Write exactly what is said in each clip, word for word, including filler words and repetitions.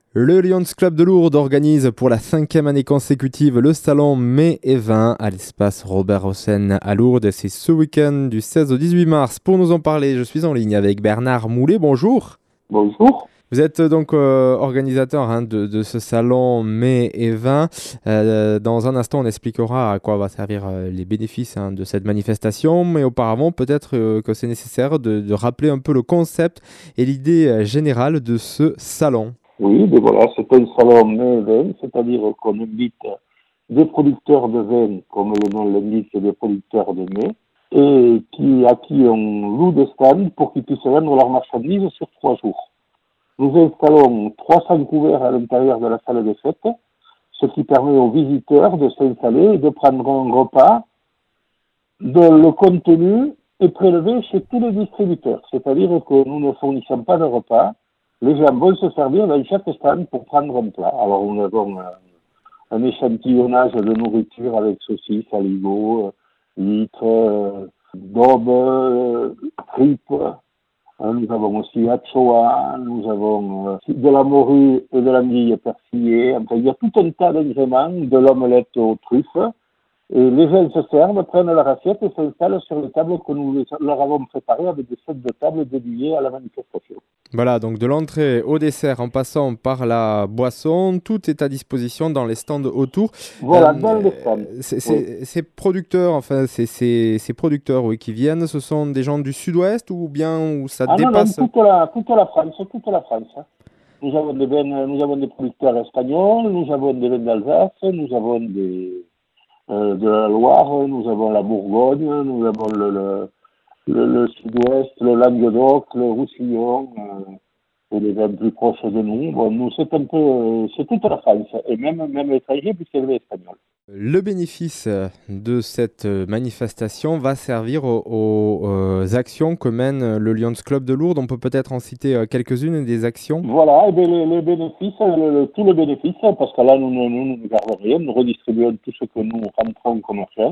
Le Lions Club de Lourdes organise pour la cinquième année consécutive le salon Mets et Vins à l'espace Robert Hossein à Lourdes. C'est ce week-end du seize au dix-huit mars. Pour nous en parler, je suis en ligne avec Bernard Moulet. Bonjour. Bonjour. Vous êtes donc euh, organisateur hein, de, de ce salon Mets et Vins. Euh, dans un instant, on expliquera à quoi va servir euh, les bénéfices hein, de cette manifestation. Mais auparavant, peut-être euh, que c'est nécessaire de, de rappeler un peu le concept et l'idée euh, générale de ce salon. Oui, mais voilà, c'est un salon mets vin, c'est-à-dire qu'on invite des producteurs de vin, comme le nom l'indique, des producteurs de mets, et qui, à qui on loue des stands pour qu'ils puissent vendre leurs marchandises sur trois jours. Nous installons trois cents couverts à l'intérieur de la salle des fêtes, ce qui permet aux visiteurs de s'installer et de prendre un repas dont le contenu est prélevé chez tous les distributeurs. C'est-à-dire que nous ne fournissons pas de repas. Les gens vont se servir dans chaque stand pour prendre un plat. Alors nous avons un, un échantillonnage de nourriture avec saucisses, aligots, litres, euh, daubes, euh, tripes. Euh, nous avons aussi atchoa, nous avons euh, de la morue et de l'anguille persillée. Enfin, il y a tout un tas d'ingréments, de l'omelette aux truffes. Et les gens se servent, prennent leur assiette et s'installent sur les tables que nous leur avons préparées avec des sets de tables dédiées à la manifestation. Voilà, donc de l'entrée au dessert en passant par la boisson, tout est à disposition dans les stands autour. Voilà, Euh, dans les stands. c'est- Oui. c'est- ces producteurs, enfin ces, ces- ces producteurs oui, qui viennent, ce sont des gens du sud-ouest ou bien où ça Ah non, non, dépasse? toute la, toute la France, toute la France. Nous avons des vins, nous avons des producteurs espagnols, nous avons des vins d'Alsace, nous avons des, euh, de la Loire, nous avons la Bourgogne, nous avons le, le, le, le sud-ouest, le Languedoc, le Roussillon, euh, et les vins plus proches de nous. Bon, nous, c'est un peu, euh, c'est toute la France, et même, même l'étranger, puisqu'elle est espagnole. Le bénéfice de cette manifestation va servir aux, aux, euh, actions que mène le Lions Club de Lourdes. On peut peut-être en citer euh, quelques-unes des actions. Voilà, et bien les, les bénéfices, le, le, tout le bénéfice, parce que là, nous, nous, nous ne gardons rien, nous redistribuons tout ce que nous rentrons comme argent,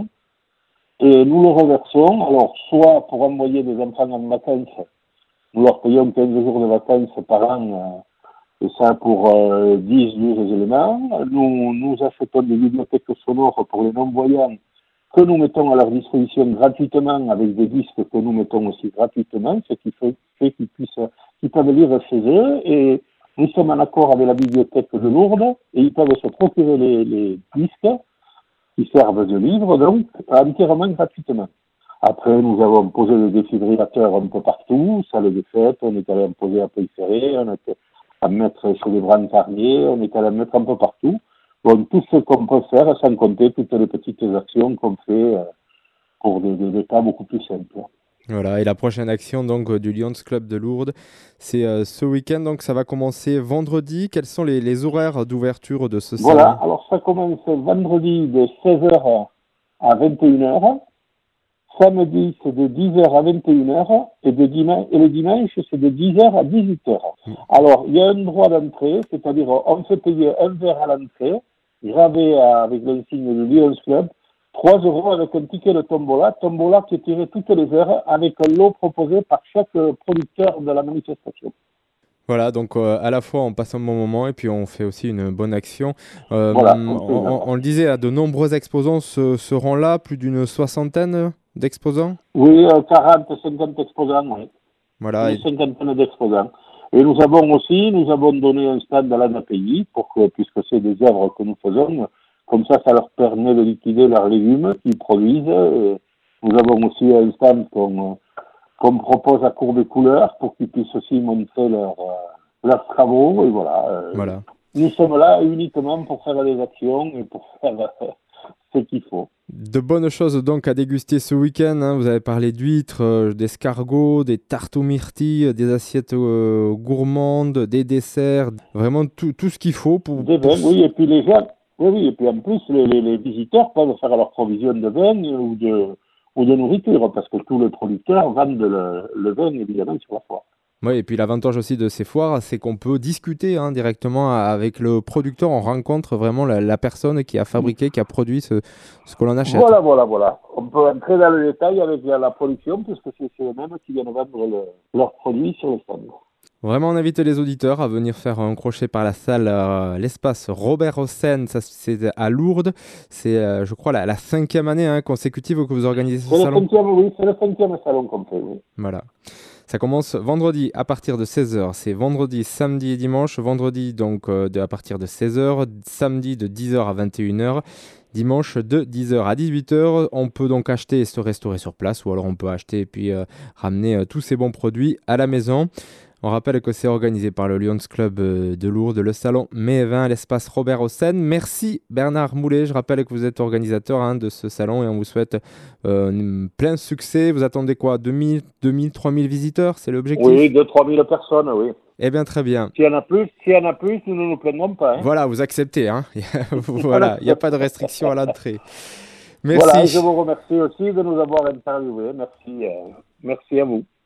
et nous le reversons, alors, soit pour envoyer des enfants en vacances, nous leur payons quinze jours de vacances par an, euh, et ça pour euh, dix douze éléments. Nous, nous achetons des bibliothèques sonores pour les non-voyants, que nous mettons à leur disposition gratuitement avec des disques que nous mettons aussi gratuitement, ce qui fait, fait qu'ils puissent, qu'ils peuvent lire chez eux. Et nous sommes en accord avec la bibliothèque de Lourdes et ils peuvent se procurer les, les disques qui servent de livres, donc entièrement gratuitement. Après, nous avons posé des défibrillateurs un peu partout, salle de fête, on est allé en poser à Pays-Ferré, on était à mettre sur les brancardiers, on est allé en mettre un peu partout. Bon, tout ce qu'on peut faire, sans compter toutes les petites actions qu'on fait euh, pour des, des, des cas beaucoup plus simples. Voilà, et la prochaine action donc euh, du Lions Club de Lourdes, c'est euh, ce week-end, donc ça va commencer vendredi. Quels sont les, les horaires d'ouverture de ce Voilà, salon? alors ça commence vendredi de seize heures à vingt et une heures. Samedi, c'est de dix heures à vingt et une heures. Et, de dimanche, et le dimanche, c'est de dix heures à dix-huit heures. Alors, il y a un droit d'entrée, c'est-à-dire on fait payer un verre à l'entrée, gravé à- avec l'insigne du Lions Club, trois euros avec un ticket de tombola, tombola qui est tiré toutes les heures avec un lot proposé par chaque euh, producteur de la manifestation. Voilà, donc euh, à la fois on passe un bon moment et puis on fait aussi une bonne action. Euh, Voilà, on, on fait une on- on le disait, là, de nombreux exposants se- seront là, plus d'une soixantaine d'exposants. Oui, euh, quarante, cinquante exposants, oui. Voilà, Une et cinquantaine d'exposants. Et nous avons aussi, nous avons donné un stand à l'A P I pour que, puisque c'est des œuvres que nous faisons, comme ça, ça leur permet de liquider leurs légumes qu'ils produisent. Et nous avons aussi un stand qu'on qu'on propose à court de couleurs pour qu'ils puissent aussi montrer leurs euh, leurs travaux. Et voilà. euh, voilà. Nous sommes là uniquement pour faire des actions et pour faire euh, ce qu'il faut. De bonnes choses donc à déguster ce week-end, hein. Vous avez parlé d'huîtres, euh, d'escargots, des tartes aux myrtilles, euh, des assiettes euh, gourmandes, des desserts, vraiment tout, tout ce qu'il faut pour, Des pour... vins, oui, et puis les gens, oui, oui, et puis en plus, les, les, les visiteurs peuvent faire leur provision de vin ou de, ou de nourriture, parce que tous les producteurs vendent le, le vin, évidemment, sur la foire. Ouais, et puis l'avantage aussi de ces foires, c'est qu'on peut discuter hein, directement avec le producteur. On rencontre vraiment la, la personne qui a fabriqué, qui a produit ce, ce que l'on achète. Voilà, voilà, voilà. On peut entrer dans le détail avec la, la production, puisque c'est c'est eux-mêmes qui viennent vendre le, leurs produits sur le stand. Vraiment, on invite les auditeurs à venir faire un crochet par la salle, euh, l'espace Robert Hossein, ça c'est à Lourdes. C'est, euh, je crois, la, la cinquième année hein, consécutive que vous organisez ce C'est le salon. cinquième, oui, c'est le cinquième salon qu'on fait, oui. Voilà. Ça commence vendredi à partir de seize heures. C'est vendredi, samedi et dimanche. Vendredi, donc, euh, de, à partir de seize heures. Samedi, de dix heures à vingt et une heures. Dimanche, de dix heures à dix-huit heures. On peut donc acheter et se restaurer sur place. Ou alors, on peut acheter et puis euh, ramener euh, tous ces bons produits à la maison. On rappelle que c'est organisé par le Lions Club euh, de Lourdes, le salon Mai et Vin à l'espace Robert Hossein. Merci Bernard Moulet. Je rappelle que vous êtes organisateur hein, de ce salon et on vous souhaite euh, plein succès. Vous attendez quoi deux mille, deux mille, trois mille visiteurs? C'est l'objectif? Oui, deux trois mille personnes, oui. Eh bien, très bien. S'il y en a plus, s'il y en a plus, nous ne nous plaindrons pas. Hein. Voilà, vous acceptez. Hein. Voilà, il n'y a pas de restriction à l'entrée. Voilà, je Merci. vous remercie aussi de nous avoir interviewés. Merci, euh, merci à vous.